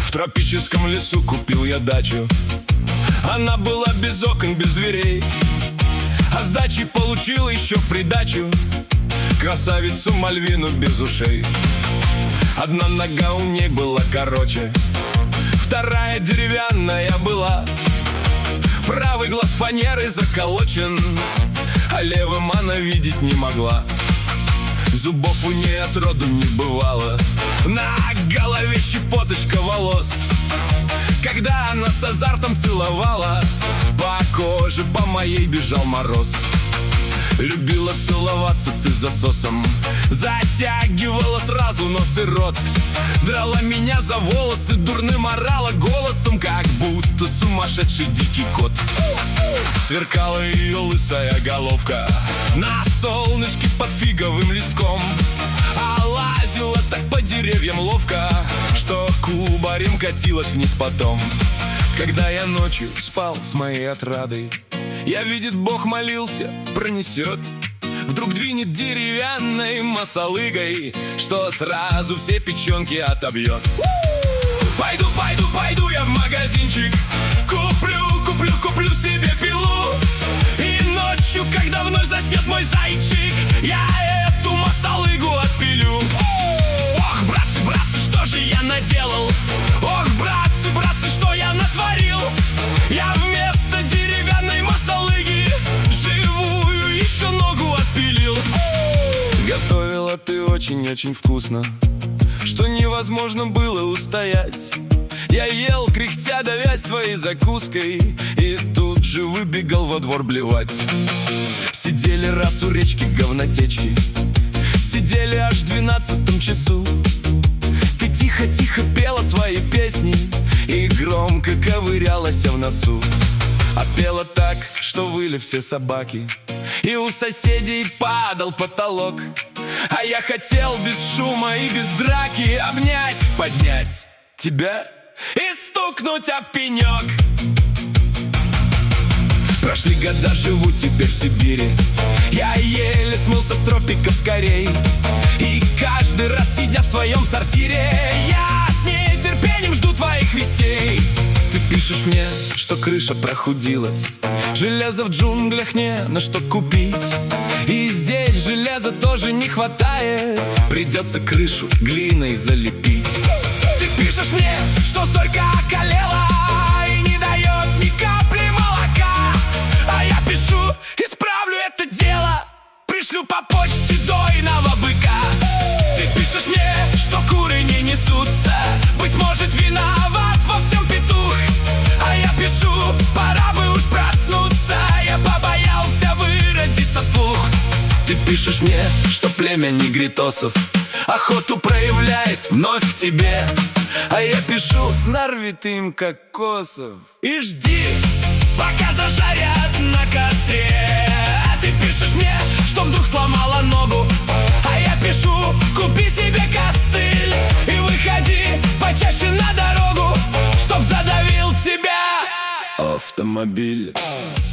В тропическом лесу купил я дачу. Она была без окон, без дверей, а сдачи получил еще в придачу красавицу Мальвину без ушей. Одна нога у ней была короче, вторая деревянная была. Правый глаз фанерой заколочен, а левым она видеть не могла. Зубов у ней отроду не бывало, на голове щепоточка волос. Когда она с азартом целовала, по коже по моей бежал мороз. Любила целоваться ты засосом, затягивала сразу нос и рот. Драла меня за волосы, дурным орала голосом, как будто сумасшедший дикий кот. Сверкала ее лысая головка на солнышке под фиговым листком, а лазила так по деревьям ловко, что кубарем катилась вниз потом. Когда я ночью спал с моей отрадой, я, видит Бог, молился, пронесет. Вдруг двинет деревянной масалыгой, что сразу все печенки отобьет. Пойду, пойду, пойду я в магазинчик, куплю себе пилу. И ночью, когда вновь заснет мой зайчик, я эту масалыгу отпилю. Ох, братцы, братцы, что же я наделал? Ох, братцы, братцы, что я натворил? Я вместо деревянной масалыги живую еще ногу отпилил. Готовила ты очень-очень вкусно, что невозможно было устоять. Я ел, кряхтя, давясь твоей закуской, и тут же выбегал во двор блевать. Сидели раз у речки говнотечки, сидели аж в 12 часу. Ты тихо-тихо пела свои песни и громко ковырялась в носу. А пела так, что выли все собаки, и у соседей падал потолок. А я хотел без шума и без драки обнять, поднять тебя и стукнуть об пенек. Прошли года, живу теперь в Сибири, я еле смылся с тропиков скорей. И каждый раз, сидя в своем сортире, я с нетерпением жду твоих вестей. Ты пишешь мне, что крыша прохудилась, железа в джунглях не на что купить, и здесь железа тоже не хватает, придется крышу глиной залепить. Ты пишешь мне, что зорька околела и не дает ни капли молока, а я пишу, исправлю это дело, пришлю по почте дойного быка. Ты пишешь мне, что куры не несутся, быть может, виноват во всем петух, а я пишу, пора бы уж проснуться, я побоялся выразиться вслух. Ты пишешь мне, что племя негритосов охоту проявляет вновь к тебе, а я пишу, нарви ты им кокосов и жди, пока зажарят на костре. Ты пишешь мне, что вдруг сломала ногу, а я пишу, купи себе костыль и выходи почаще на дорогу, чтоб задавил тебя автомобиль.